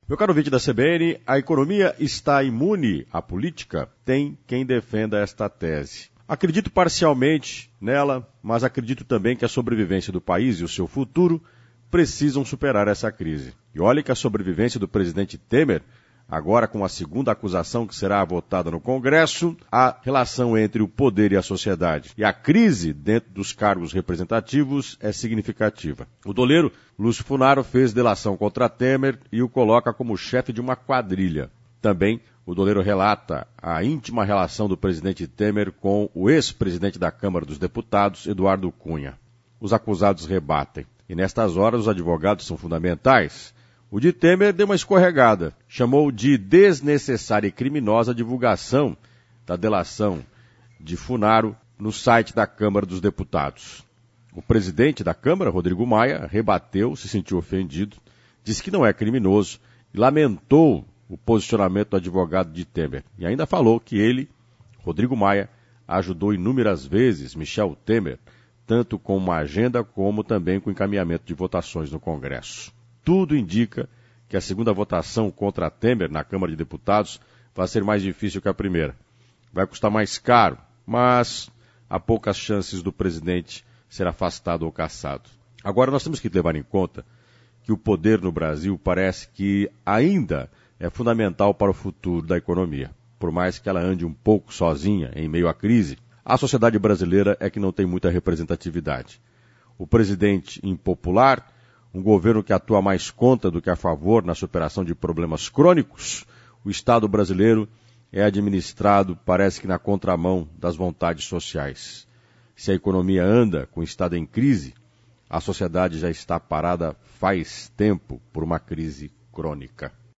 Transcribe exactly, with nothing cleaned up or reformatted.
Meu caro ouvinte da C B N, a economia está imune à política? Tem quem defenda esta tese. Acredito parcialmente nela, mas acredito também que a sobrevivência do país e o seu futuro precisam superar essa crise. E olhe que a sobrevivência do presidente Temer, agora com a segunda acusação que será votada no Congresso, a relação entre o poder e a sociedade. E a crise dentro dos cargos representativos é significativa. O doleiro Lúcio Funaro fez delação contra Temer e o coloca como chefe de uma quadrilha. Também o doleiro relata a íntima relação do presidente Temer com o ex-presidente da Câmara dos Deputados, Eduardo Cunha. Os acusados rebatem. E nestas horas os advogados são fundamentais. O de Temer deu uma escorregada. Chamou de desnecessária e criminosa a divulgação da delação de Funaro no site da Câmara dos Deputados. O presidente da Câmara, Rodrigo Maia, rebateu, se sentiu ofendido, disse que não é criminoso e lamentou o posicionamento do advogado de Temer. E ainda falou que ele, Rodrigo Maia, ajudou inúmeras vezes Michel Temer, tanto com uma agenda como também com encaminhamento de votações no Congresso. Tudo indica que a segunda votação contra Temer na Câmara de Deputados vai ser mais difícil que a primeira. Vai custar mais caro, mas há poucas chances do presidente ser afastado ou cassado. Agora nós temos que levar em conta que o poder no Brasil parece que ainda é fundamental para o futuro da economia. Por mais que ela ande um pouco sozinha em meio à crise, a sociedade brasileira é que não tem muita representatividade. O presidente impopular, um governo que atua mais contra do que a favor na superação de problemas crônicos, o Estado brasileiro é administrado, parece que na contramão das vontades sociais. Se a economia anda com o Estado em crise, a sociedade já está parada faz tempo por uma crise crônica.